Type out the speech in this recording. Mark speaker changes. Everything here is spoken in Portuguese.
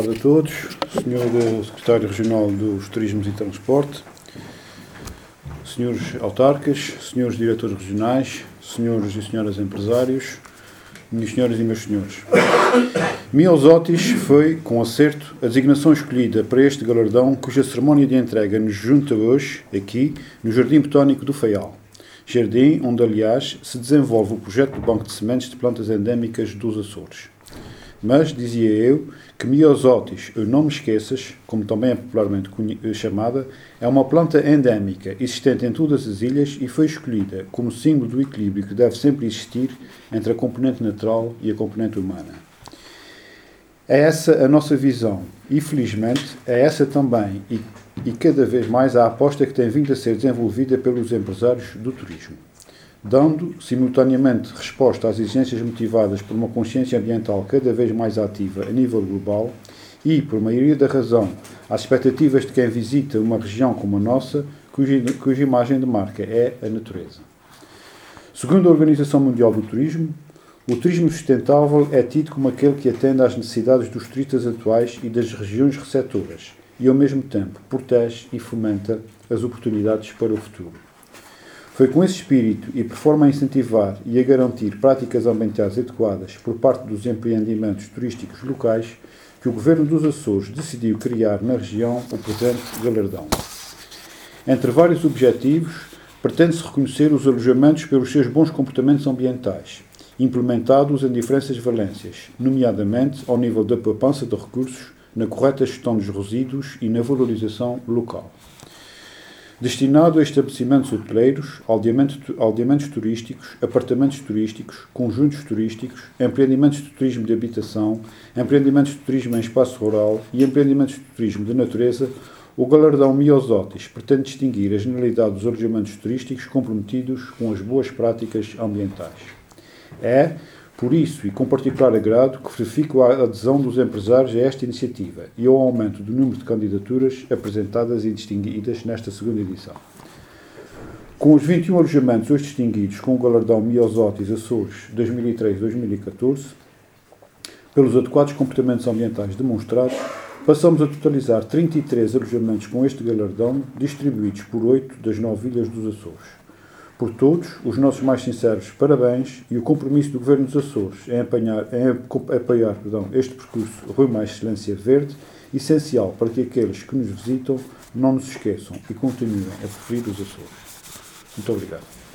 Speaker 1: tarde a todos. Senhor Secretário Regional dos Turismos e Transporte, senhores autarcas, senhores diretores regionais, senhores e senhoras empresários, minhas senhoras e meus senhores. Miosotis foi, com acerto, a designação escolhida para este galardão, cuja cerimónia de entrega nos junta hoje, aqui, no Jardim Botónico do Faial. Jardim onde, aliás, se desenvolve o projeto do Banco de Sementes de Plantas Endémicas dos Açores. Mas, dizia eu, que Miosotis, ou não me esqueças, como também é popularmente chamada, é uma planta endémica, existente em todas as ilhas e foi escolhida como símbolo do equilíbrio que deve sempre existir entre a componente natural e a componente humana. É essa a nossa visão e, felizmente, é essa também e cada vez mais a aposta que tem vindo a ser desenvolvida pelos empresários do turismo, dando, simultaneamente, resposta às exigências motivadas por uma consciência ambiental cada vez mais ativa a nível global e, por maioria da razão, às expectativas de quem visita uma região como a nossa, cuja imagem de marca é a natureza. Segundo a Organização Mundial do Turismo, o turismo sustentável é tido como aquele que atende às necessidades dos turistas atuais e das regiões receptoras e, ao mesmo tempo, protege e fomenta as oportunidades para o futuro. Foi com esse espírito e por forma a incentivar e a garantir práticas ambientais adequadas por parte dos empreendimentos turísticos locais que o Governo dos Açores decidiu criar na região o presente galardão. Entre vários objetivos, pretende-se reconhecer os alojamentos pelos seus bons comportamentos ambientais, implementados em diferentes valências, nomeadamente ao nível da poupança de recursos, na correta gestão dos resíduos e na valorização local. Destinado a estabelecimentos hoteleiros, aldeamentos turísticos, apartamentos turísticos, conjuntos turísticos, empreendimentos de turismo de habitação, empreendimentos de turismo em espaço rural e empreendimentos de turismo de natureza, o galardão Miosotis pretende distinguir a generalidade dos alojamentos turísticos comprometidos com as boas práticas ambientais. É, por isso, e com particular agrado, que verifico a adesão dos empresários a esta iniciativa e ao aumento do número de candidaturas apresentadas e distinguidas nesta segunda edição. Com os 21 alojamentos hoje distinguidos com o galardão Miosotis Açores 2013-2014, pelos adequados comportamentos ambientais demonstrados, passamos a totalizar 33 alojamentos com este galardão, distribuídos por 8 das 9 ilhas dos Açores. Por todos, os nossos mais sinceros parabéns e o compromisso do Governo dos Açores em apoiar este percurso rumo à excelência verde, essencial para que aqueles que nos visitam não nos esqueçam e continuem a preferir os Açores. Muito obrigado.